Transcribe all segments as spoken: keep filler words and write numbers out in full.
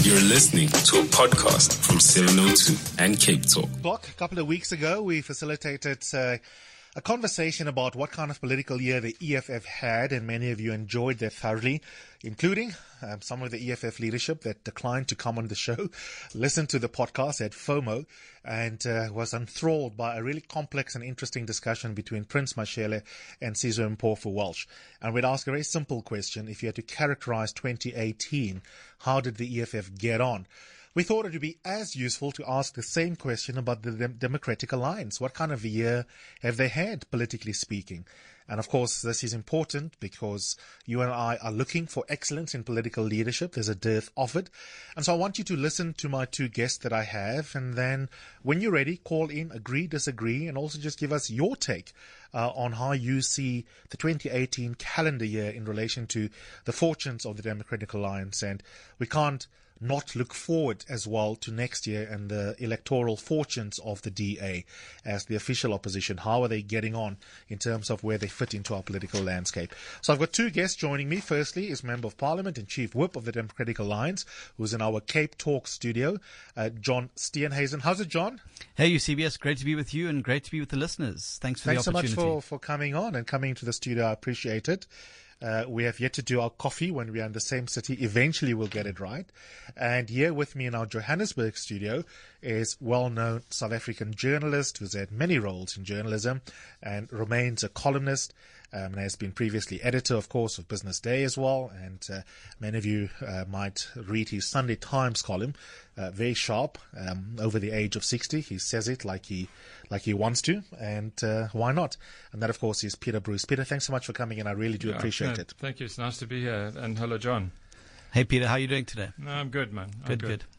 You're listening to a podcast from seven oh two and Cape Talk. Block, a couple of weeks ago, we facilitated uh, a conversation about what kind of political year the E F F had, and many of you enjoyed that thoroughly, including um, some of the E F F leadership that declined to come on the show, listened to the podcast, had FOMO, and uh, was enthralled by a really complex and interesting discussion between Prince Mashele and Sizwe Mpofu-Walsh. And we'd ask a very simple question: if you had to characterize twenty eighteen, how did the E F F get on? We thought it would be as useful to ask the same question about the Dem- Democratic Alliance. What kind of a year have they had, politically speaking? And of course, this is important because you and I are looking for excellence in political leadership. There's a dearth of it. And so I want you to listen to my two guests that I have. And then when you're ready, call in, agree, disagree, and also just give us your take uh, on how you see the twenty eighteen calendar year in relation to the fortunes of the Democratic Alliance. And we can't not look forward as well to next year and the electoral fortunes of the D A as the official opposition. How are they getting on in terms of where they fit into our political landscape? So I've got two guests joining me. Firstly is Member of Parliament and Chief Whip of the Democratic Alliance, who's in our Cape Talk studio, uh, John Steenhuisen. How's it, John? Hey, U C B S. Great to be with you and great to be with the listeners. Thanks for Thanks the opportunity. Thanks so much for, for coming on and coming to the studio. I appreciate it. Uh, we have yet to do our coffee when we are in the same city. Eventually we'll get it right. And here with me in our Johannesburg studio is well-known South African journalist who's had many roles in journalism and remains a columnist. Um, and has been previously editor, of course, of Business Day as well. And uh, many of you uh, might read his Sunday Times column, uh, very sharp, um, over the age of sixty. He says it like he like he wants to, and uh, why not? And that, of course, is Peter Bruce. Peter, thanks so much for coming in. I really do yeah, appreciate no, it. Thank you. It's nice to be here. And hello, John. Hey, Peter. How are you doing today? No, I'm good, man. I'm Good, good. good.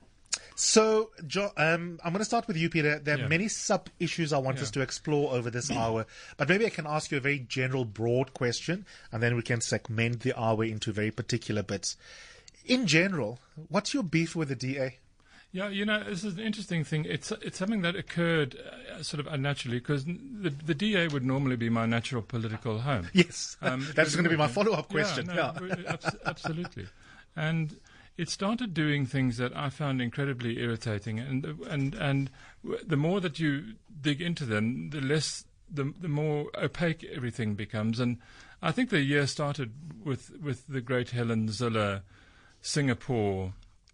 So, John, um, I'm going to start with you, Peter. There are Yeah. many sub-issues I want Yeah. us to explore over this hour, but maybe I can ask you a very general, broad question, and then we can segment the hour into very particular bits. In general, what's your beef with the D A? Yeah, you know, this is an interesting thing. It's it's something that occurred uh, sort of unnaturally because the, the D A would normally be my natural political home. Yes, Um, that's going to be my yeah, follow-up question. no, Yeah. abs- absolutely. And it started doing things that I found incredibly irritating, and and and w- the more that you dig into them, the less the the more opaque everything becomes. And I think the year started with with the great Helen Zille Singapore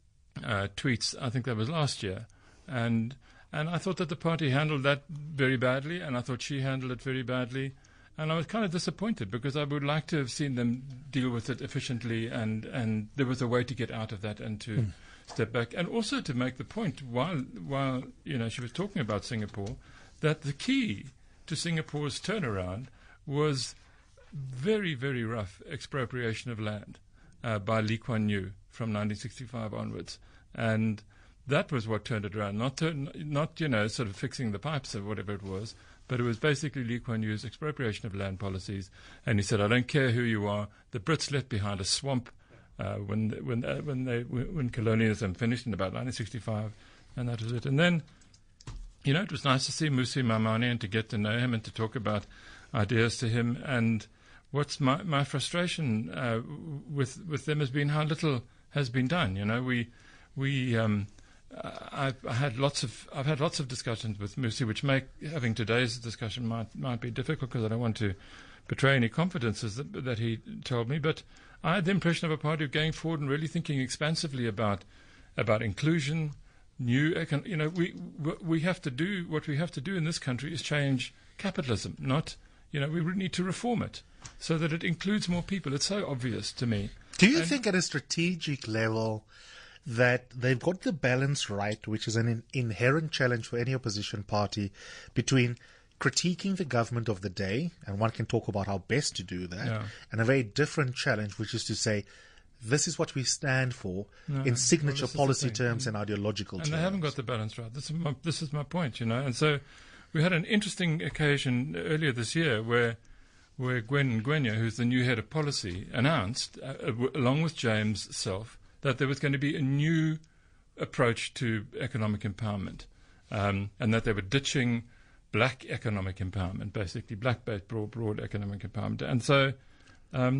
uh, tweets. I think that was last year, and and I thought that the party handled that very badly, and I thought she handled it very badly. And I was kind of disappointed because I would like to have seen them deal with it efficiently, and, and there was a way to get out of that and to mm. step back. And also to make the point, while, while you know she was talking about Singapore, that the key to Singapore's turnaround was very, very rough expropriation of land uh, by Lee Kuan Yew from nineteen sixty-five onwards. And that was what turned it around, not, to, not you know, sort of fixing the pipes or whatever it was, but it was basically Lee Kuan Yew's expropriation of land policies. And he said, I don't care who you are. The Brits left behind a swamp uh, when when uh, when they when colonialism finished in about nineteen sixty-five, and that was it. And then, you know, it was nice to see Musi Maimane and to get to know him and to talk about ideas to him. And what's my my frustration uh, with with them has been how little has been done. You know, we we. Um, Uh, I've I had lots of I've had lots of discussions with Musi, which make having today's discussion might might be difficult because I don't want to betray any confidences that, that he told me. But I had the impression of a party going forward and really thinking expansively about about inclusion, new econ- you know we we have to do what we have to do in this country is change capitalism, not you know we need to reform it so that it includes more people. It's so obvious to me. Do you and think at a strategic level that they've got the balance right, which is an in- inherent challenge for any opposition party, between critiquing the government of the day, and one can talk about how best to do that, Yeah. and a very different challenge, which is to say, this is what we stand for No, in signature well, this is the policy thing. terms and ideological and terms. they haven't got the balance right. This is my, this is my point, you know. And so we had an interesting occasion earlier this year where where Gwen Ngwenya, who's the new head of policy, announced, uh, w- along with James Self, that there was going to be a new approach to economic empowerment, um, and that they were ditching black economic empowerment, basically black-based broad, broad economic empowerment. And so um,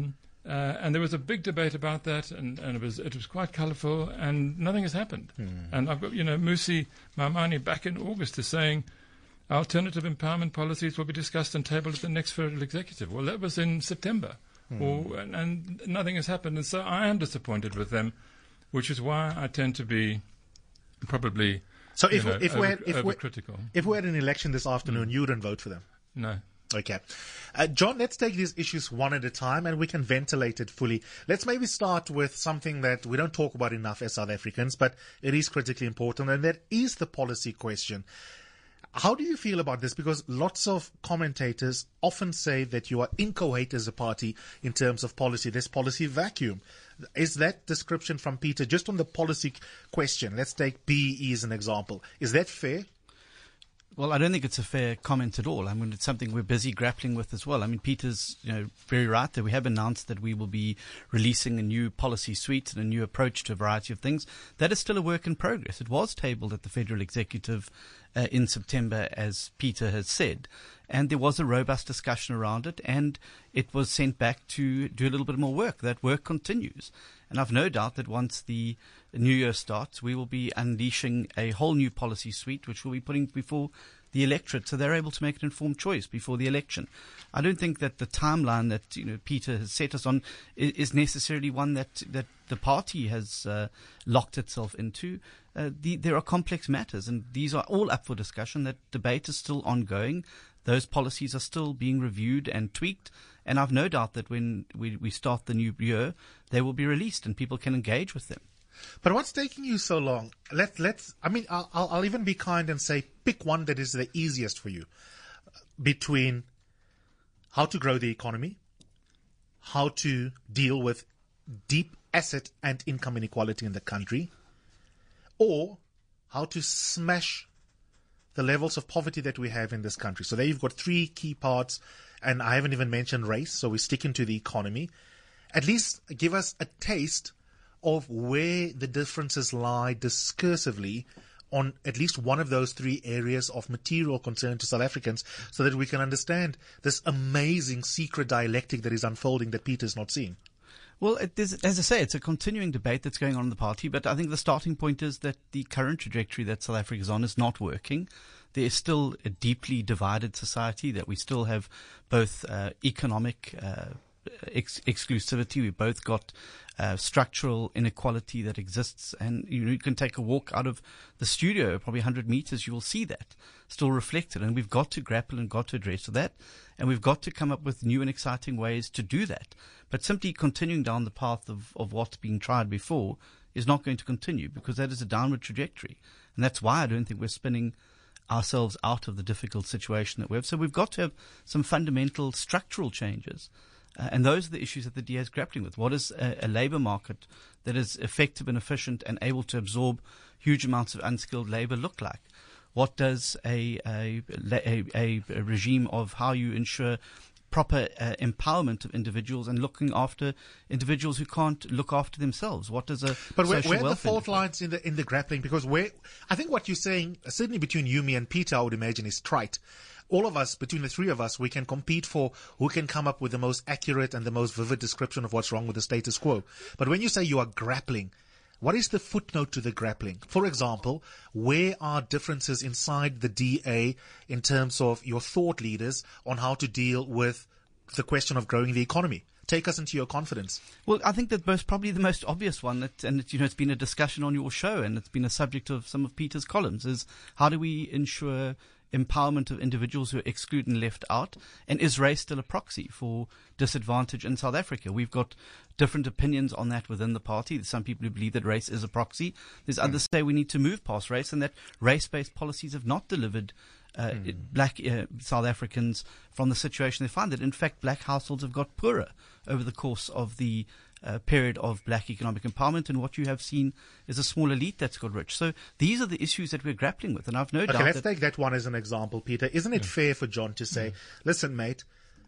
Uh, and there was a big debate about that, and, and it was it was quite colourful, and nothing has happened. Hmm. And I've got, you know, Musi Maimane back in August is saying alternative empowerment policies will be discussed and tabled at the next federal executive. Well, that was in September, Hmm. or, and, and nothing has happened. And so I am disappointed with them, which is why I tend to be probably So you if, know, if, over, we had, if, we, overcritical. if we had an election this afternoon, you wouldn't vote for them? No. Okay. Uh, John, let's take these issues one at a time and we can ventilate it fully. Let's maybe start with something that we don't talk about enough as South Africans, but it is critically important, and that is the policy question. How do you feel about this? Because lots of commentators often say that you are inchoate as a party in terms of policy. There's policy vacuum. Is that description from Peter just on the policy question? Let's take B E as an example. Is that fair? Well, I don't think it's a fair comment at all. I mean, it's something we're busy grappling with as well. I mean, Peter's, you know, very right that we have announced that we will be releasing a new policy suite and a new approach to a variety of things. That is still a work in progress. It was tabled at the Federal Executive uh, in September, as Peter has said, and there was a robust discussion around it, and it was sent back to do a little bit more work. That work continues. And I've no doubt that once the new year starts, we will be unleashing a whole new policy suite, which we'll be putting before the electorate, so they're able to make an informed choice before the election. I don't think that the timeline that, you know, Peter has set us on is, is necessarily one that, that the party has uh, locked itself into. Uh, the, there are complex matters, and these are all up for discussion. That debate is still ongoing. Those policies are still being reviewed and tweaked. And I've no doubt that when we, we start the new year, they will be released and people can engage with them. But what's taking you so long? Let, let's, I mean, I'll, I'll, I'll even be kind and say pick one that is the easiest for you between how to grow the economy, how to deal with deep asset and income inequality in the country, or how to smash the levels of poverty that we have in this country. So there you've got three key parts, and I haven't even mentioned race, so we're sticking to the economy. At least give us a taste of where the differences lie discursively on at least one of those three areas of material concern to South Africans, so that we can understand this amazing secret dialectic that is unfolding that Peter's not seeing. Well, it is, as I say, it's a continuing debate that's going on in the party, but I think the starting point is that the current trajectory that South Africa is on is not working. There is still a deeply divided society, that we still have both uh, economic uh, ex- exclusivity. We've both got uh, structural inequality that exists, and you, know, you can take a walk out of the studio, probably one hundred meters, you will see that still reflected, and we've got to grapple and got to address that, and we've got to come up with new and exciting ways to do that. But simply continuing down the path of, of what's been tried before is not going to continue, because that is a downward trajectory, and that's why I don't think we're spinning ourselves out of the difficult situation that we have. So we've got to have some fundamental structural changes. Uh, and those are the issues that the D A is grappling with. What is a, a labour market that is effective and efficient and able to absorb huge amounts of unskilled labour look like? What does a, a, a, a regime of how you ensure proper uh, empowerment of individuals and looking after individuals who can't look after themselves? What does a But where, social where are the welfare fault look like? lines in the in the grappling? Because where I think what you're saying, certainly between you, me, and Peter, I would imagine, is trite. All of us, between the three of us, we can compete for who can come up with the most accurate and the most vivid description of what's wrong with the status quo. But when you say you are grappling, what is the footnote to the grappling? For example, where are differences inside the D A in terms of your thought leaders on how to deal with the question of growing the economy? Take us into your confidence. Well, I think that most probably the most obvious one, that, and it, you know, it's been a discussion on your show, and it's been a subject of some of Peter's columns, is how do we ensure empowerment of individuals who are excluded and left out? And is race still a proxy for disadvantage in South Africa? We've got different opinions on that within the party. There's some people who believe that race is a proxy. There's others who say we need to move past race, and that race-based policies have not delivered uh, mm. black uh, South Africans from the situation they find. That in fact black households have got poorer over the course of the Uh, period of black economic empowerment, and what you have seen is a small elite that's got rich. So these are the issues that we're grappling with, and I've no Okay, doubt let's that take that one as an example, Peter. Isn't it fair for John to say, listen, mate,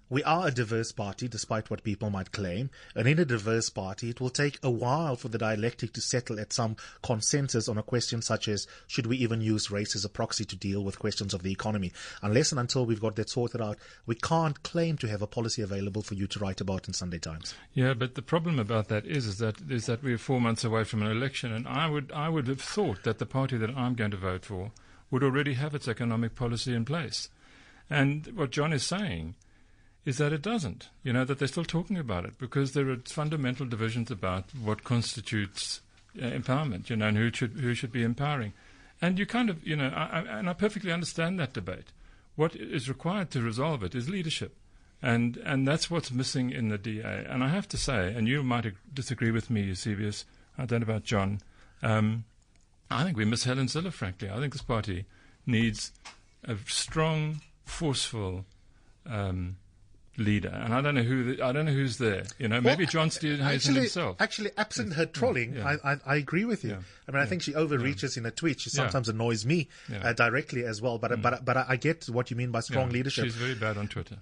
we are a diverse party, despite what people might claim. And in a diverse party, it will take a while for the dialectic to settle at some consensus on a question such as, should we even use race as a proxy to deal with questions of the economy? Unless and until we've got that sorted out, we can't claim to have a policy available for you to write about in Sunday Times. Yeah, but the problem about that is, is that is that we're four months away from an election, and I would I would have thought that the party that I'm going to vote for would already have its economic policy in place. And what John is saying is that it doesn't, you know, that they're still talking about it because there are fundamental divisions about what constitutes uh, empowerment, you know, and who should who should be empowering. And you kind of, you know, I, I, and I perfectly understand that debate. What is required to resolve it is leadership. And and that's what's missing in the D A. And I have to say, and you might ag- disagree with me, Eusebius, I don't know about John, um, I think we miss Helen Zille, frankly. I think this party needs a strong, forceful um leader, and I don't know who the, I don't know who's there. You know, maybe Well, John Steenhuisen actually, himself. Actually, absent her trolling, Yeah. I, I I agree with you. Yeah. I mean, I Yeah. think she overreaches in a tweet. She Yeah. sometimes annoys me Yeah. uh, directly as well. But but but I get what you mean by strong Yeah, leadership. She's very bad on Twitter.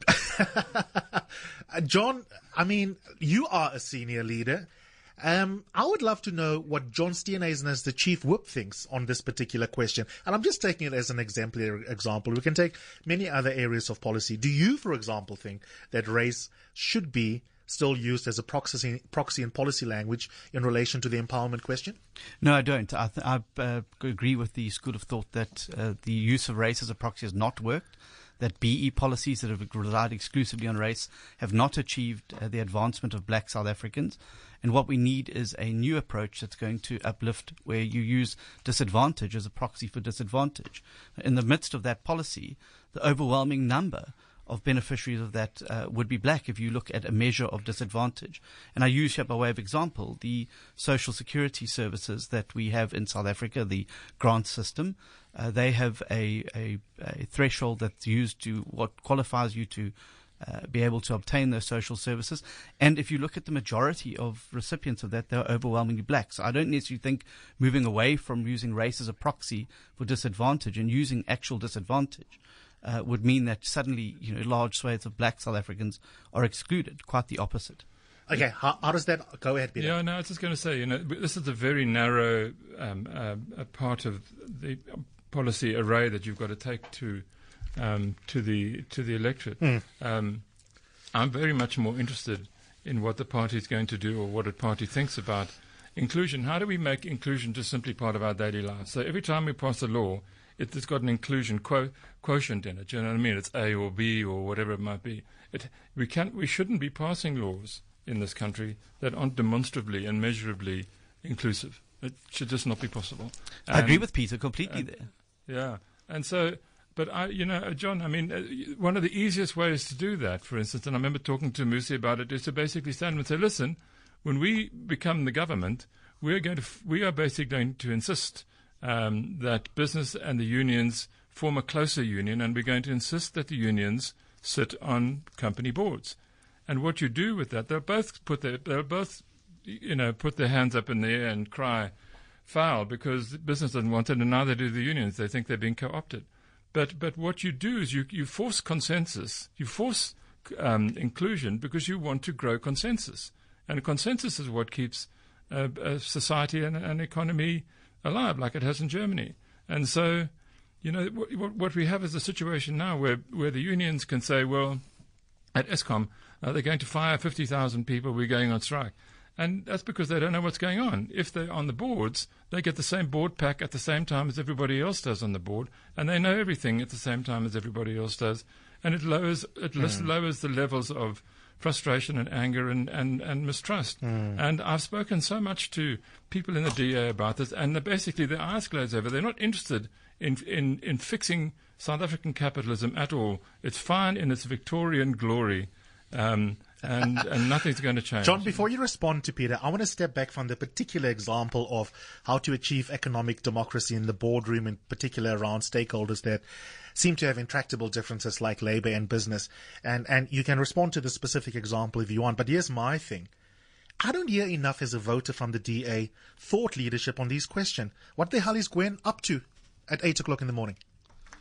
Uh, John, I mean, you are a senior leader. Um, I would love to know what John Steenhuisen as the chief whip thinks on this particular question. And I'm just taking it as an exemplary example. We can take many other areas of policy. Do you, for example, think that race should be still used as a proxy, proxy and policy language in relation to the empowerment question? No, I don't. I, th- I uh, agree with the school of thought that uh, the use of race as a proxy has not worked, that B E policies that have relied exclusively on race have not achieved uh, the advancement of black South Africans. And what we need is a new approach that's going to uplift where you use disadvantage as a proxy for disadvantage. In the midst of that policy, the overwhelming number of beneficiaries of that uh, would be black if you look at a measure of disadvantage. And I use here by way of example the social security services that we have in South Africa, the grant system. Uh, they have a, a, a threshold that's used to what qualifies you to uh, be able to obtain those social services. And if you look at the majority of recipients of that, they're overwhelmingly black. So I don't necessarily think moving away from using race as a proxy for disadvantage and using actual disadvantage Uh, would mean that suddenly, you know, large swathes of black South Africans are excluded. Quite the opposite. Okay, how, how does that go ahead, Peter? Yeah, no, I was just going to say, you know, this is a very narrow um, uh, a part of the policy array that you've got to take to um, to the to the electorate. Mm. Um, I'm very much more interested in what the party is going to do or what a party thinks about inclusion. How do we make inclusion just simply part of our daily lives? So every time we pass a law, it's got an inclusion quo- quotient in it. You know what I mean? It's A or B or whatever it might be. It, we can't, we shouldn't be passing laws in this country that aren't demonstrably and measurably inclusive. It should just not be possible. I agree And- with Peter completely and- there. Yeah, and so, but I, you know, John, I mean, uh, one of the easiest ways to do that, for instance, and I remember talking to Musi about it, is to basically stand and say, listen, when we become the government, we're going to, f- we are basically going to insist Um, that business and the unions form a closer union, and we're going to insist that the unions sit on company boards. And what you do with that, they'll both put their, they'll both, you know, put their hands up in the air and cry foul because the business doesn't want it, and neither do the unions. They think they're being co-opted. But but what you do is you you force consensus, you force um, inclusion because you want to grow consensus, and consensus is what keeps uh, a society and an economy alive, like it has in Germany. And so, you know, what, what we have is a situation now where, where the unions can say, well, at Eskom, uh, they're going to fire fifty thousand people, we're going on strike. And that's because they don't know what's going on. If they're on the boards, they get the same board pack at the same time as everybody else does on the board, and they know everything at the same time as everybody else does. And it lowers, it mm. lowers the levels of frustration and anger and, and, and mistrust. Mm. And I've spoken so much to people in the D A about this, and basically their eyes glaze over. They're not interested in, in, in fixing South African capitalism at all. It's fine in its Victorian glory, um, and, and nothing's going to change. John, before you respond to Peter, I want to step back from the particular example of how to achieve economic democracy in the boardroom, in particular around stakeholders that seem to have intractable differences like labor and business. And, and you can respond to the specific example if you want. But here's my thing. I don't hear enough as a voter from the D A thought leadership on these questions. What the hell is Gwen up to at eight o'clock in the morning?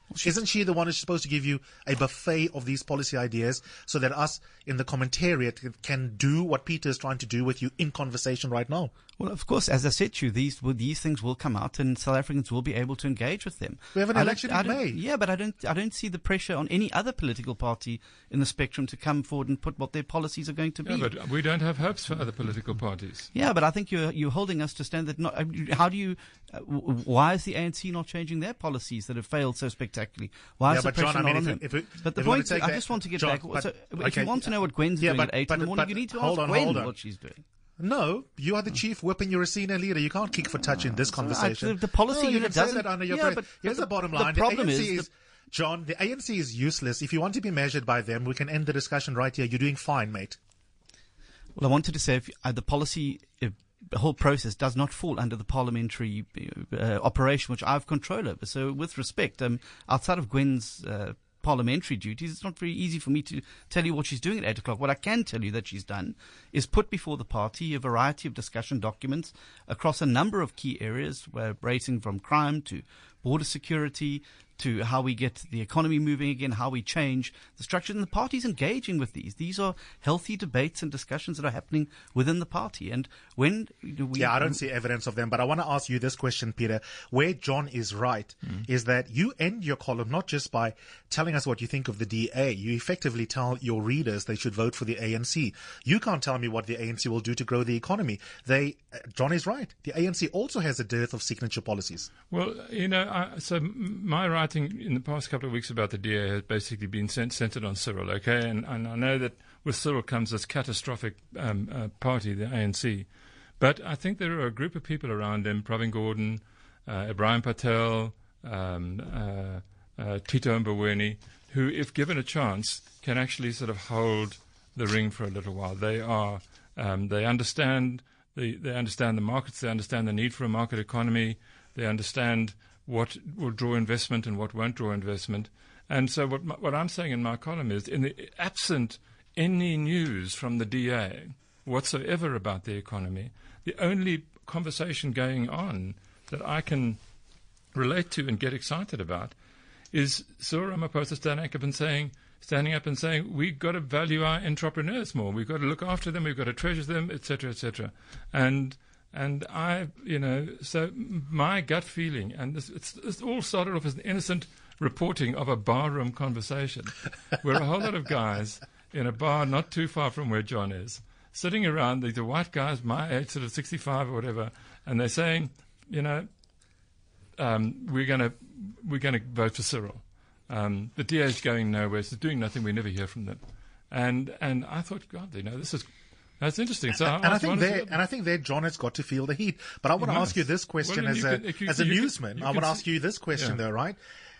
Isn't she the one who's supposed to give you a buffet of these policy ideas so that us in the commentariat can do what Peter is trying to do with you in conversation right now? Well, of course, as I said to you, these well, these things will come out, and South Africans will be able to engage with them. We have an I election don't- in I don't- May. Yeah, but I don't I don't see the pressure on any other political party in the spectrum to come forward and put what their policies are going to be. Yeah, but we don't have hopes for other political parties. Yeah, but I think you're you're holding us to stand that. Not, how do you? Uh, w- why is the A N C not changing their policies that have failed so spectacularly? Why Yeah, is the but John, pressure I mean, not on if them? it- if it- but the if we wanna point, take I that- just want to get John, back. but- So, if okay, you want to know what Gwen's yeah, doing but- at eight but- in the morning, but- you need to hold ask on, Gwen hold on. what she's doing. No, you are the chief whip and you're a senior leader. You can't kick for touch in this conversation. I- the- the policy no, you unit can say doesn't- that under your yeah, breath. but- Here's but the bottom the line. problem A N C is is, the- John, the A N C is useless. If you want to be measured by them, we can end the discussion right here. You're doing fine, mate. Well, I wanted to say if uh, the policy, uh, the whole process does not fall under the parliamentary uh, operation, which I have control over. So, with respect, um, outside of Gwen's uh, parliamentary duties, it's not very easy for me to tell you what she's doing at eight o'clock. What I can tell you that she's done is put before the party a variety of discussion documents across a number of key areas, where racing from crime to border security, to how we get the economy moving again, how we change the structure. And the party's engaging with these. These are healthy debates and discussions that are happening within the party. And when we... Yeah, I don't see evidence of them, but I want to ask you this question, Peter. Where John is right mm. is that you end your column not just by telling us what you think of the D A. You effectively tell your readers they should vote for the A N C. You can't tell me what the A N C will do to grow the economy. They, uh, John is right. The A N C also has a dearth of signature policies. Well, you know, I, so my writing in the past couple of weeks about the D A has basically been cent- centered on Cyril, okay? And, and I know that with Cyril comes this catastrophic um, uh, party, the A N C. But I think there are a group of people around him, Pravin Gordhan, uh, Ibrahim Patel, um, uh, uh, Tito Mboweni, who, if given a chance, can actually sort of hold the ring for a little while. They are, um, they understand the, they understand the markets, they understand the need for a market economy, they understand what will draw investment and what won't draw investment. And so what, my, what I'm saying in my column is, in the absent any news from the D A whatsoever about the economy, the only conversation going on that I can relate to and get excited about is Cyril Ramaphosa standing up and saying, standing up and saying, we've got to value our entrepreneurs more. We've got to look after them. We've got to treasure them, et cetera, et cetera. And And I, you know, so my gut feeling, and this, it's, it's all started off as an innocent reporting of a barroom conversation, where a whole lot of guys in a bar not too far from where John is, sitting around, these are white guys, my age, sort of sixty-five or whatever, and they're saying, you know, um, we're going to we're going to vote for Cyril. Um, the D A is going nowhere. It's doing nothing. We never hear from them. And and I thought, God, you know, this is. That's interesting. So and, I, I think there, to, and I think there, John has got to feel the heat. But I want to ask you this question well, as you a can, you, as a you newsman. Can, I want to ask you this question, yeah. though, right?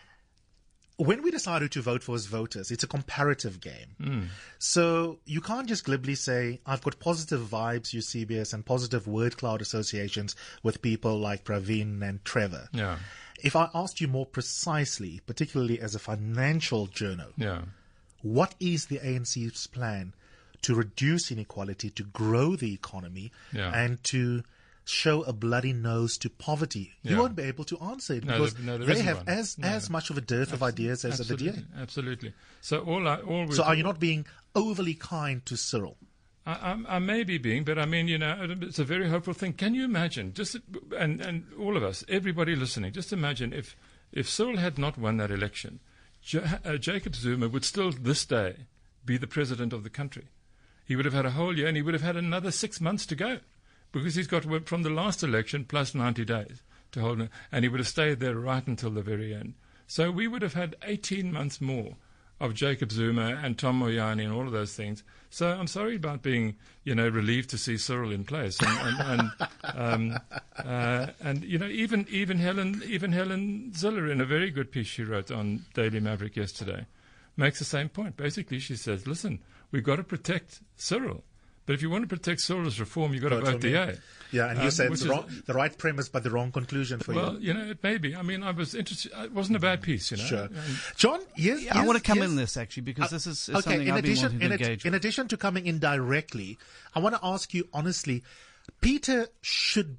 When we decide who to vote for as voters, it's a comparative game. Mm. So you can't just glibly say, I've got positive vibes, Eusebius, and positive word cloud associations with people like Pravin and Trevor. Yeah. If I asked you more precisely, particularly as a financial journal, yeah. what is the A N C's plan to reduce inequality, to grow the economy, yeah. and to show a bloody nose to poverty? Yeah. You won't be able to answer it no, because there, no, they have one. as no. as much of a dearth of ideas as absolutely, the D A. Absolutely. So all I, all So are you not being overly kind to Cyril? I, I, I may be being, but I mean, you know, it's a very hopeful thing. Can you imagine, just and and all of us, everybody listening, just imagine if if Cyril had not won that election, J- uh, Jacob Zuma would still this day be the president of the country. He would have had a whole year, and he would have had another six months to go, because he's got from the last election plus ninety days to hold it, and he would have stayed there right until the very end. So we would have had eighteen months more of Jacob Zuma and Tom Moyane and all of those things. So I'm sorry about being, you know, relieved to see Cyril in place. And, and, and, um, uh, and you know, even even Helen even Helen Ziller, in a very good piece she wrote on Daily Maverick yesterday, makes the same point. Basically, she says, listen, we've got to protect Cyril. But if you want to protect Cyril's reform, you've got to vote D A. Yeah, and you um, said it's is, wrong, the right premise, but the wrong conclusion for well, you. Well, you know, it may be. I mean, I was interested. It wasn't a bad piece, you know. Sure. Um, John, yes, yeah, yes, I want to come yes. in on this, actually, because uh, this is, is okay, something in I've addition, been wanting to in, engage in with. addition to coming in directly, I want to ask you honestly, Peter should be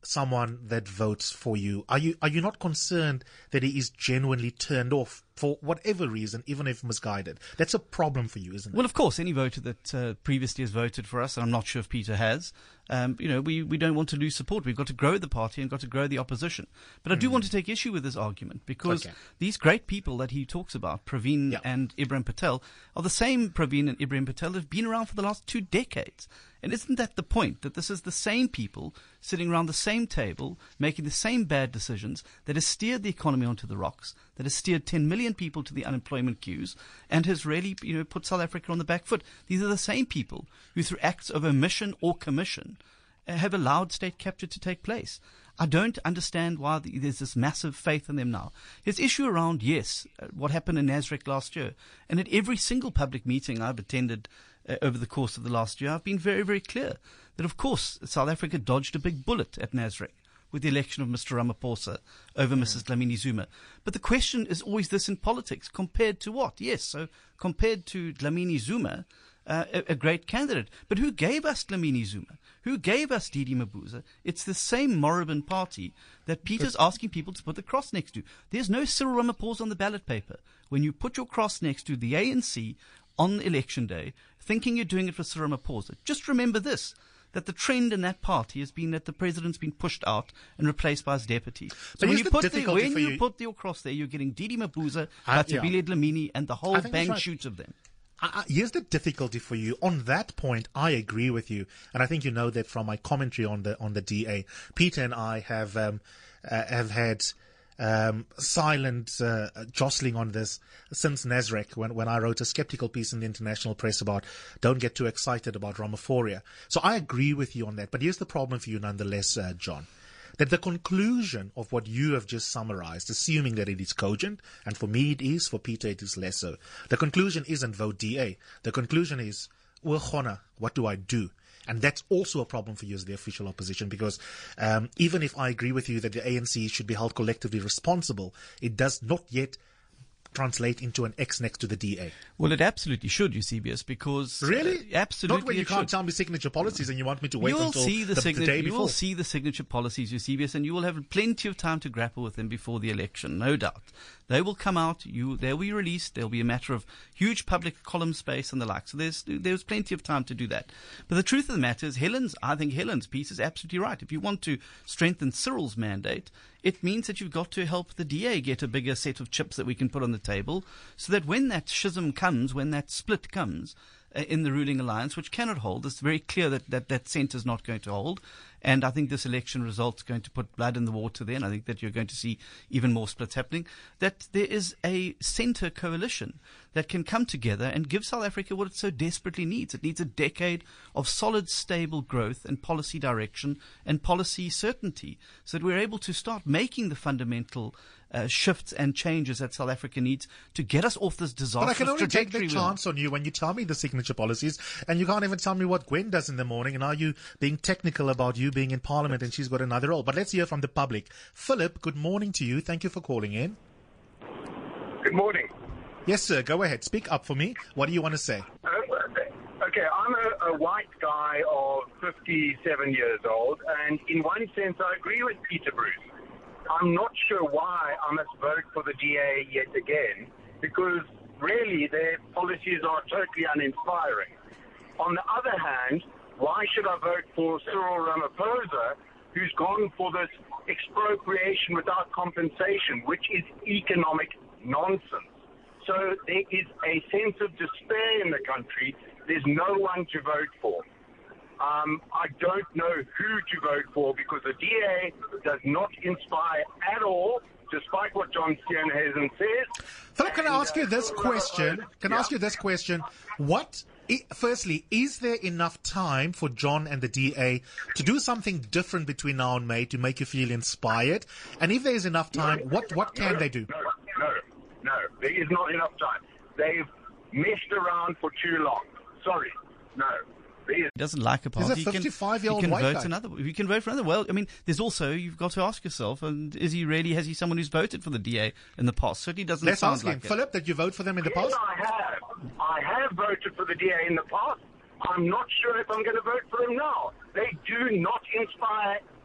someone that votes for you, are you are you not concerned that he is genuinely turned off for whatever reason, even if misguided? That's a problem for you, isn't it? Well, of course, any voter that uh, previously has voted for us, and I'm not sure if Peter has, um, you know, we, we don't want to lose support. We've got to grow the party and got to grow the opposition. But I do mm. want to take issue with this argument because okay. these great people that he talks about, Praveen yeah. and Ibrahim Patel, are the same Praveen and Ibrahim Patel that have been around for the last two decades. And isn't that the point, that this is the same people sitting around the same table, making the same bad decisions, that has steered the economy onto the rocks, that has steered ten million people to the unemployment queues, and has really, you know, put South Africa on the back foot? These are the same people who, through acts of omission or commission, uh, have allowed state capture to take place. I don't understand why the, there's this massive faith in them now. His issue around, yes, uh, what happened in Nasrec last year, and at every single public meeting I've attended Uh, over the course of the last year, I've been very, very clear that, of course, South Africa dodged a big bullet at Nasrec with the election of Mister Ramaphosa over mm. Missus Dlamini Zuma. But the question is always this in politics. Compared to what? Yes, so compared to Dlamini Zuma, uh, a, a great candidate. But who gave us Dlamini Zuma? Who gave us Didi Mabuza? It's the same moribund party that Peter's but, asking people to put the cross next to. There's no Cyril Ramaphosa on the ballot paper. When you put your cross next to the A N C on election day, thinking you're doing it for Cyril Ramaphosa, just remember this, that the trend in that party has been that the president's been pushed out and replaced by his deputy. So when you, put, the, when you, you put your cross there, you're getting Didi Mabuza, Bathabile yeah. Dlamini, and the whole bang right. shoot of them. Uh, here's the difficulty for you. On that point, I agree with you, and I think you know that from my commentary on the on the D A. Peter and I have um, uh, have had um, silent uh, jostling on this since Nasrec, when when I wrote a skeptical piece in the international press about don't get too excited about Ramaphoria. So I agree with you on that. But here's the problem for you, nonetheless, uh, John. That the conclusion of what you have just summarized, assuming that it is cogent, and for me it is, for Peter it is less so, the conclusion isn't vote D A. The conclusion is, well, Khona, what do I do? And that's also a problem for you as the official opposition, because um, even if I agree with you that the A N C should be held collectively responsible, it does not yet translate into an X next to the D A. Well, it absolutely should, Eusebius, because... Really? Uh, absolutely Not when you can't should. tell me signature policies and you want me to wait You'll until see the, the, signa- the day you before. will see the signature policies, Eusebius, and you will have plenty of time to grapple with them before the election, no doubt. They will come out, you, they'll be released, there'll be a matter of huge public column space and the like. So there's there's plenty of time to do that. But the truth of the matter is, Helen's, I think Helen's piece is absolutely right. If you want to strengthen Cyril's mandate, it means that you've got to help the D A get a bigger set of chips that we can put on the table, so that when that schism comes, when that split comes uh, in the ruling alliance, which cannot hold, it's very clear that that, that centre is not going to hold. And I think this election result is going to put blood in the water then. I think that you're going to see even more splits happening. That there is a centre coalition that can come together and give South Africa what it so desperately needs. It needs a decade of solid, stable growth and policy direction and policy certainty, so that we're able to start making the fundamental uh, shifts and changes that South Africa needs to get us off this disastrous But I can only take trajectory. the chance on you when you tell me the signature policies, and you can't even tell me what Gwen does in the morning, and are you being technical about you being in Parliament and she's got another role? But let's hear from the public. Philip, good morning to you. Thank you for calling in. Good morning. Yes, sir. Go ahead. Speak up for me. What do you want to say? Uh, okay, I'm a, a white guy of fifty-seven years old, and in one sense I agree with Peter Bruce. I'm not sure why I must vote for the D A yet again, because really their policies are totally uninspiring. On the other hand, why should I vote for Cyril Ramaphosa, who's gone for this expropriation without compensation, which is economic nonsense? So there is a sense of despair in the country. There's no one to vote for. Um, I don't know who to vote for, because the D A does not inspire at all, despite what John Steenhuisen says. Philip, can I ask you this question? Can I ask you this question? What, firstly, is there enough time for John and the D A to do something different between now and May to make you feel inspired? And if there is enough time, no, what, what can no, they do? No, no, no, there is not enough time. They've messed around for too long. Sorry, no. He doesn't like a party. He's a fifty-five-year-old he can, white vote guy. another. He can vote for another. Well, I mean, there's also, you've got to ask yourself, and is he really, has he someone who's voted for the D A in the past? Certainly doesn't Let's sound ask like him. it. Philip, did you vote for them in the Yes, past? I have. I have voted for the D A in the past. I'm not sure if I'm going to vote for him now. They do not inspire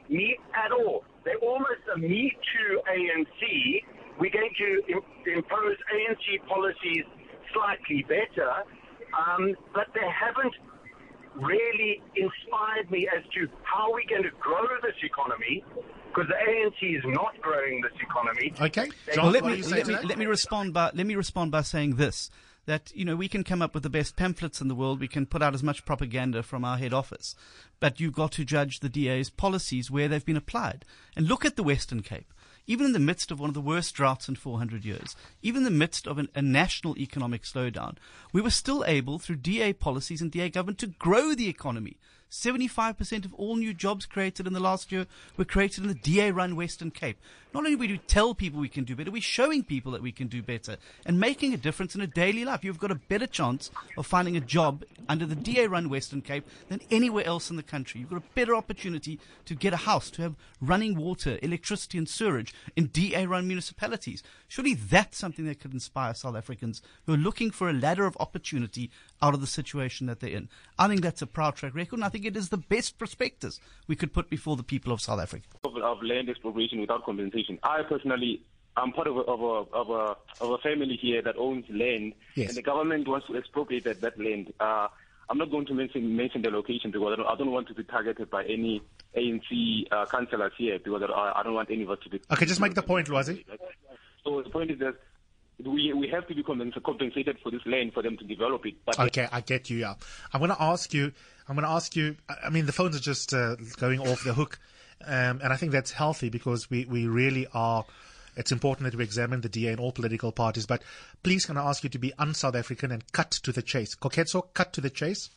me at all. They're almost a me too A N C. We're going to im- impose A N C policies slightly better, um, but they haven't really inspired me as to how we're going to grow this economy, because the A N C is not growing this economy. Okay. John, Well, let what do me you say let to me that? let me respond by let me respond by saying this: that you know we can come up with the best pamphlets in the world, we can put out as much propaganda from our head office, but you've got to judge the D A's policies where they've been applied. And look at the Western Cape. Even in the midst of one of the worst droughts in four hundred years, even in the midst of an, a national economic slowdown, we were still able, through D A policies and D A government, to grow the economy. seventy-five percent of all new jobs created in the last year were created in the D A-run Western Cape. Not only do we tell people we can do better, we're showing people that we can do better and making a difference in a daily life. You've got a better chance of finding a job under the D A-run Western Cape than anywhere else in the country. You've got a better opportunity to get a house, to have running water, electricity and sewerage in D A-run municipalities. Surely that's something that could inspire South Africans who are looking for a ladder of opportunity out of the situation that they're in. I think that's a proud track record, and I think it is the best prospectus we could put before the people of South Africa. Of, of land expropriation without compensation. I personally, I'm part of a, of a, of a, of a family here that owns land, Yes. and the government wants to expropriate that, that land. Uh, I'm not going to mention, mention the location because I don't, I don't want to be targeted by any A N C uh, councillors here because I, I don't want any of us to be... Okay, just make the point, Lwazi. So the point is that we we have to be compensated for this land for them to develop it. But Okay, I get you. Yeah, I'm going to ask you. I'm going to ask you. I- I mean, the phones are just uh, going off the hook, um, and I think that's healthy because we we really are. It's important that we examine the D A and all political parties. But please, can I ask you to be un-South African and cut to the chase? Koketso, cut to the chase.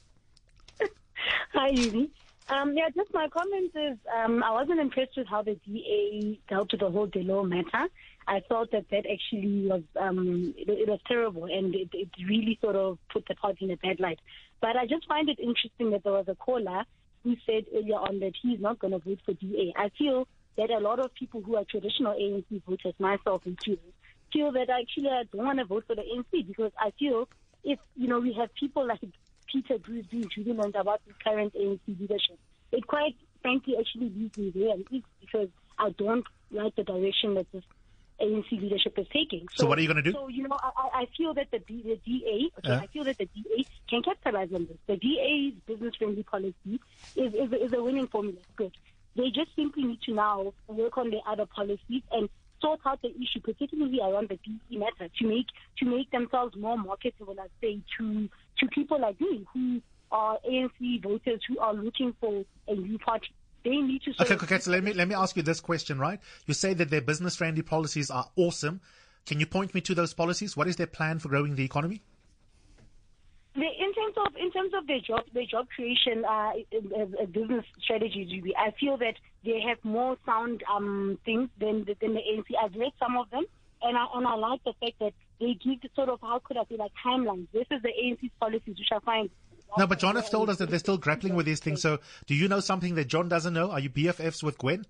Hi, Yuri. Um, yeah, just my comment is um, I wasn't impressed with how the D A dealt with the whole Delo matter. I thought that that actually was um, it, it was terrible, and it, it really sort of put the party in a bad light. But I just find it interesting that there was a caller who said earlier on that he's not going to vote for D A. I feel that a lot of people who are traditional A N C voters, myself included, feel that actually I don't want to vote for the A N C because I feel if, you know, we have people like Peter Bruce being jubilant about the current A N C leadership, it quite frankly actually leaves me there because I don't like the direction that this A N C leadership is taking. So what are you gonna do? So, you know, I, I feel that the, D, the D A, okay, Uh. I feel that the D A can capitalize on this. The D A's business-friendly policy is, is, is a winning formula. Good. They just simply need to now work on their other policies and sort out the issue, particularly around the D E matter, to make to make themselves more marketable, let's say, to to people like me who are A N C voters who are looking for a new party. They need to. Sort Okay, of okay. So let me let me ask you this question, right? You say that their business-friendly policies are awesome. Can you point me to those policies? What is their plan for growing the economy? They, in terms of in terms of their job their job creation uh, uh, business strategies, really, I feel that they have more sound um, things than than the A N C. I've read some of them, and I and I like the fact that they give the sort of, how could I say, like timelines. This is the A N C's policies, which I find. No, but John has told us that they're still grappling with these things. So do you know something that John doesn't know? Are you B F Fs with Gwen?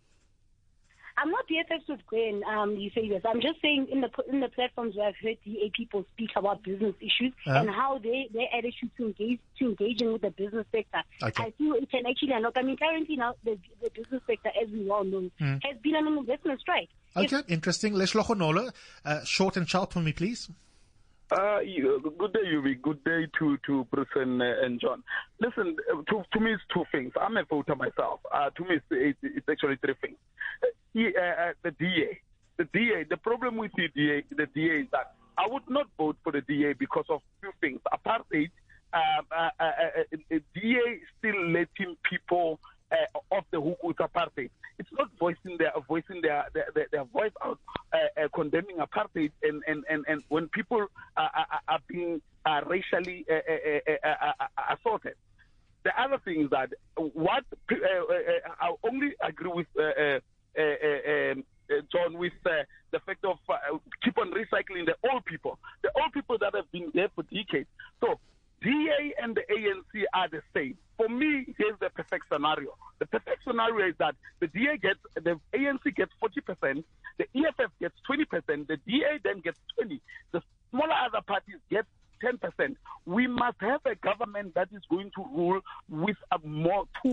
I'm not B F Fs with Gwen, um, you say this. I'm just saying in the in the platforms where I've heard D A people speak about business issues Uh-huh. and how they, their attitude to engage to engaging with the business sector. Okay. I feel it can actually unlock. I mean, currently now the, the business sector, as we all know, has been on an investment strike. If- Okay, interesting. Leshlogonolo, uh, short and sharp for me, please. Uh, you, good day, Yubi. Good day to, to Bruce and, uh, and John. Listen, uh, to, to me, it's two things. I'm a voter myself. Uh, to me, it's, it's, it's actually three things. Uh, he, uh, uh, the D A. The D A, the problem with the D A, the D A is that I would not vote for the D A because of two things. Apartheid, uh, uh, uh, uh, the D A is still letting people uh, off the hook with apartheid. It's not voicing their voicing their their, their, their voice out, uh, uh, condemning apartheid, and, and, and, and when people are, are, are being uh, racially uh, uh, uh, uh, assaulted. The other thing is that what uh, uh, I only agree with uh, uh, uh, uh, um, uh, John with uh, the fact of uh, keep on recycling the old people, the old people that have been there for decades. So D A and the A N C are the same. For me, here's the perfect scenario. The perfect scenario is that the D A gets, the A N C gets forty percent, the E F F gets twenty percent, the D A then gets twenty. The smaller other parties get ten percent. We must have a government that is going to rule with a more two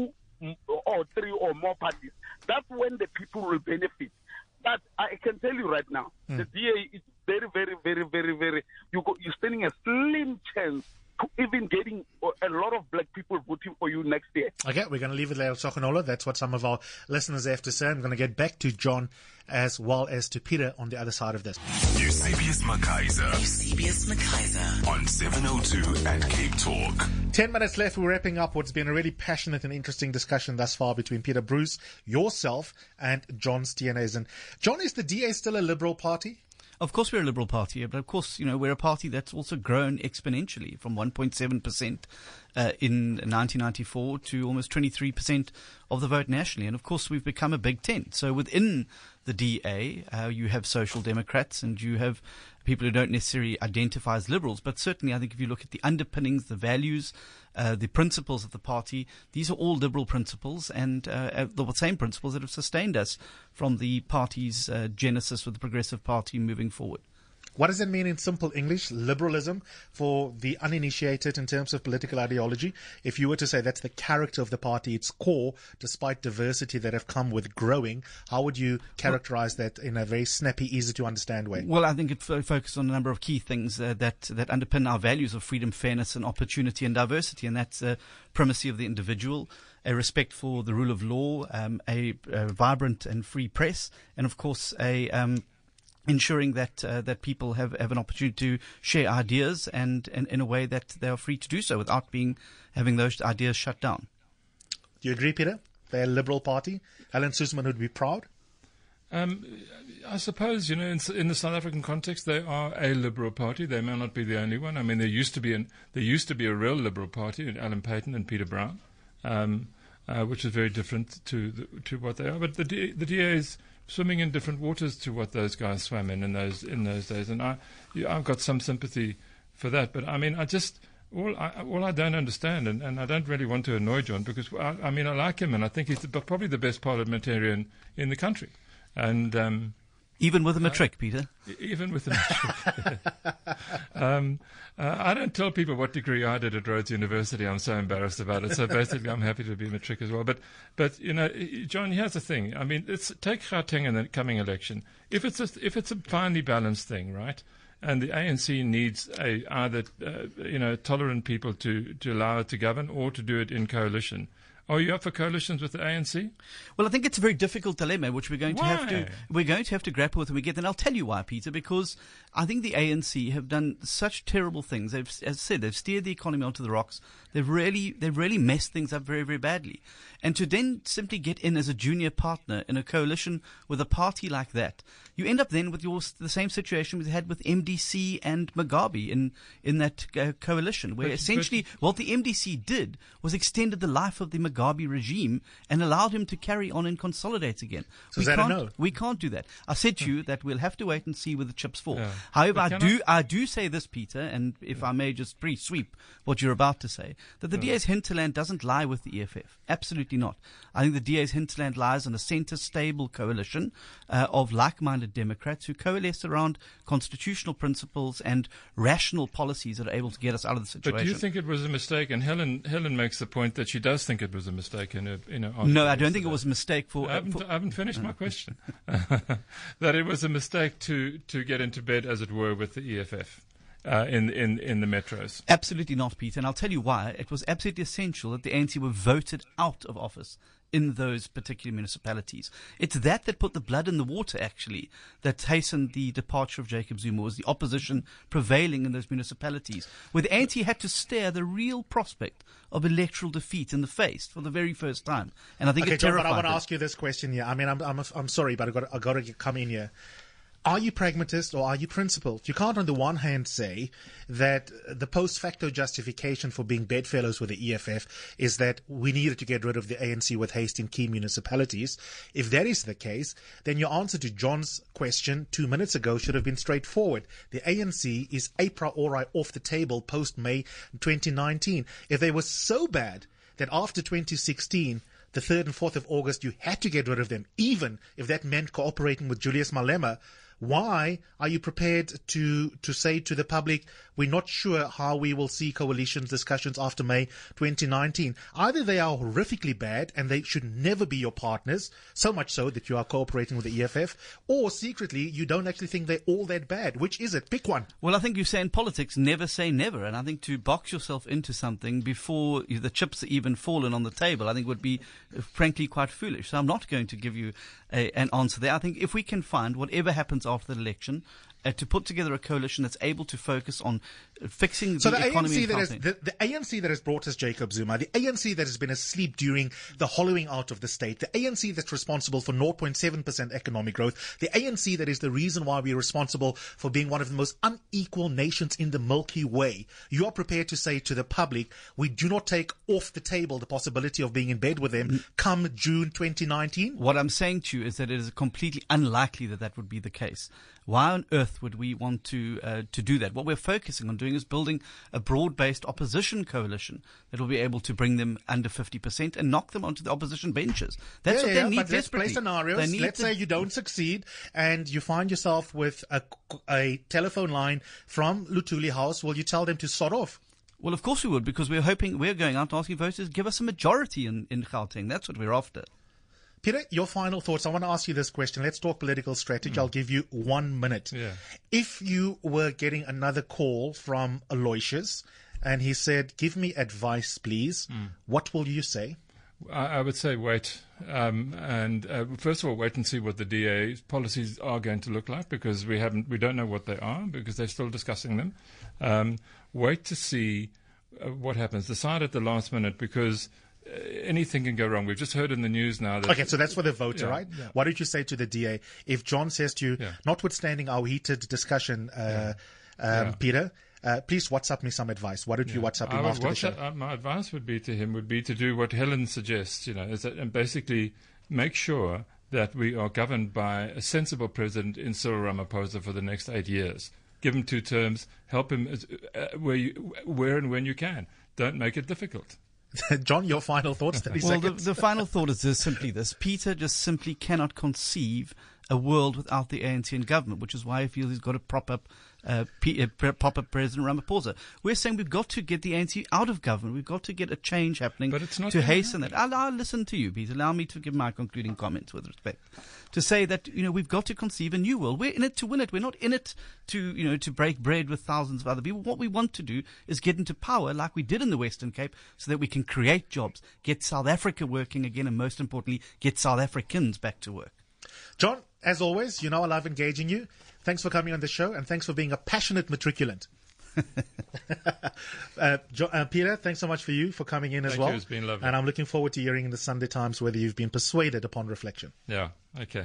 m- or three or more parties, that's when the people will benefit. But I can tell you right now, mm. the D A is very, very, very, very, very, you go, you're standing a slim chance to even getting a lot of black people voting for you next year. Okay, we're going to leave it there, Sokhanola. That's what some of our listeners have to say. I'm going to get back to John as well as to Peter on the other side of this. Eusebius Makaiser. Eusebius Makaiser. On seven oh two at Cape Talk. Ten minutes left. We're wrapping up what's been a really passionate and interesting discussion thus far between Peter Bruce, yourself, and John Steenhuisen. John, is the D A still a Liberal Party? Of course we're a Liberal Party, but of course, you know, we're a party that's also grown exponentially from one point seven percent uh, in nineteen ninety-four to almost twenty-three percent of the vote nationally. And of course, we've become a big tent. So within the D A, uh, you have Social Democrats and you have people who don't necessarily identify as Liberals. But certainly, I think if you look at the underpinnings, the values, uh, the principles of the party, these are all Liberal principles and uh, the same principles that have sustained us from the party's uh, genesis with the Progressive Party moving forward. What does it mean in simple English, liberalism, for the uninitiated in terms of political ideology? If you were to say that's the character of the party, its core, despite diversity that have come with growing, how would you characterize that in a very snappy, easy to understand way? Well, I think it f- focuses on a number of key things uh, that, that underpin our values of freedom, fairness and opportunity and diversity, and that's uh, primacy of the individual, a respect for the rule of law, um, a, a vibrant and free press, and of course a um, ensuring that uh, that people have, have an opportunity to share ideas and, and in a way that they are free to do so without being having those ideas shut down. Do you agree, Peter? They're a Liberal Party. Helen Suzman would be proud. Um, I suppose, you know, in, in the South African context, they are a Liberal Party. They may not be the only one. I mean, there used to be an there used to be a real Liberal Party, Alan Paton and Peter Brown, um, uh, which is very different to the, to what they are. But the D, the D A is swimming in different waters to what those guys swam in in those in those days, and I, yeah, I've got some sympathy for that. But I mean, I just all I all I don't understand, and, and I don't really want to annoy John because I, I mean I like him, and I think he's the, probably the best parliamentarian in the country, and um, even with a matric, uh, Peter. Even with a matric. um, uh, I don't tell people what degree I did at Rhodes University. I'm so embarrassed about it. So basically, I'm happy to be a matric as well. But, but you know, John, here's the thing. I mean, it's, take Gauteng in the coming election. If it's a, if it's a finely balanced thing, right? And the A N C needs a either uh, you know tolerant people to, to allow it to govern or to do it in coalition. Are you up for coalitions with the A N C? Well, I think it's a very difficult dilemma, which we're going to why? have to we're going to have to grapple with when we get there. And I'll tell you why, Peter, because I think the A N C have done such terrible things. They've, as I said, they've steered the economy onto the rocks. They've really they've really messed things up very, very badly. And to then simply get in as a junior partner in a coalition with a party like that, you end up then with your the same situation we had with M D C and Mugabe in in that uh, coalition, where but, essentially but, what the M D C did was extended the life of the Mugabe regime and allowed him to carry on and consolidate again. So we is that can't, a no? We can't do that. I said to you that we'll have to wait and see where the chips fall. Yeah. However, I But do I- I do say this, Peter, and if I may just pre-sweep what you're about to say, that the Yeah. D A's hinterland doesn't lie with the E F F. Absolutely not. I think the D A's hinterland lies on a centre-stable coalition uh, of like-minded Democrats who coalesce around constitutional principles and rational policies that are able to get us out of the situation. But do you think it was a mistake? And Helen Helen makes the point that she does think it was a mistake in her in her article No, I don't think yesterday. it was a mistake for... I haven't, for I haven't finished my question. That it was a mistake to, to get into bed, as it were, with the E F F uh, in, in, in the metros. Absolutely not, Peter, and I'll tell you why. It was absolutely essential that the A N C were voted out of office in those particular municipalities. It's that that put the blood in the water, actually, that hastened the departure of Jacob Zuma, was the opposition prevailing in those municipalities, where the A N C had to stare the real prospect of electoral defeat in the face for the very first time. And I think Okay, it John, but terrified I want to them. ask you this question here. I mean, I'm, I'm, I'm sorry, but I've got, I've got to come in here. Are you pragmatist or are you principled? You can't on the one hand say that the post facto justification for being bedfellows with the E F F is that we needed to get rid of the A N C with haste in key municipalities. If that is the case, then your answer to John's question two minutes ago should have been straightforward. The A N C is a priori off the table post May twenty nineteen. If they were so bad that after twenty sixteen, the third and fourth of August, you had to get rid of them, even if that meant cooperating with Julius Malema, why are you prepared to to say to the public, we're not sure how we will see coalition discussions after May twenty nineteen? Either they are horrifically bad and they should never be your partners, so much so that you are cooperating with the E F F, or secretly you don't actually think they're all that bad. Which is it? Pick one. Well, I think you say in politics, never say never. And I think to box yourself into something before you, the chips are even fallen on the table, I think would be, uh, frankly, quite foolish. So I'm not going to give you a, an answer there. I think if we can find, whatever happens after the election, Uh, to put together a coalition that's able to focus on uh, fixing so the, the economy A N C and that has, housing. the, the A N C that has brought us Jacob Zuma, the A N C that has been asleep during the hollowing out of the state, the A N C that's responsible for zero point seven percent economic growth, the A N C that is the reason why we're responsible for being one of the most unequal nations in the Milky Way. You are prepared to say to the public, we do not take off the table the possibility of being in bed with them come June twenty nineteen? What I'm saying to you is that it is completely unlikely that that would be the case. Why on earth would we want to uh, to do that? What we're focusing on doing is building a broad-based opposition coalition that will be able to bring them under fifty percent and knock them onto the opposition benches. That's yeah, what yeah, they need but let's play desperately. scenarios. They need Let's to- say you don't succeed and you find yourself with a, a telephone line from Luthuli House. Will you tell them to sort off? Well, of course we would, because we're hoping, we're going out asking voters, give us a majority in, in Gauteng. That's what we're after. Peter, your final thoughts. I want to ask you this question. Let's talk political strategy. Mm. I'll give you one minute. Yeah. If you were getting another call from Aloysius and he said, give me advice, please, mm. what will you say? I, I would say wait. Um, and uh, first of all, wait and see what the D A's policies are going to look like, because we haven't, we don't know what they are, because they're still discussing them. Um, wait to see uh, what happens. Decide at the last minute, because Uh, anything can go wrong. We've just heard in the news now that... Okay, so that's for the voter, Yeah, right? yeah. What did you say to the D A? If John says to you, Yeah. notwithstanding our heated discussion, uh, Yeah. um, Yeah. Peter, uh, please WhatsApp me some advice. What did you WhatsApp I him would after the show? WhatsApp- uh, my advice would be to him would be to do what Helen suggests, you know, is that, and basically make sure that we are governed by a sensible president in Cyril Ramaphosa for the next eight years. Give him two terms. Help him as, uh, where, you, where and when you can. Don't make it difficult. John, your final thoughts, thirty Well, the, seconds. the final thought is this, simply this. Peter just simply cannot conceive a world without the A N C in government, which is why he feels he's got to prop up, uh, P, uh, pre- prop up President Ramaphosa. We're saying we've got to get the A N C out of government. We've got to get a change happening But it's not to gonna hasten that. I'll, I'll listen to you, Peter. Allow me to give my concluding comments with respect. To say that, you know, we've got to conceive a new world. We're in it to win it. We're not in it to, you know, to break bread with thousands of other people. What we want to do is get into power like we did in the Western Cape, so that we can create jobs, get South Africa working again, and most importantly, get South Africans back to work. John, as always, you know I love engaging you. Thanks for coming on the show, and thanks for being a passionate matriculant. uh, jo- uh, Peter, thanks so much for you for coming in as Thank well. you, it's been lovely. And I'm looking forward to hearing in the Sunday Times whether you've been persuaded upon reflection. Yeah, okay.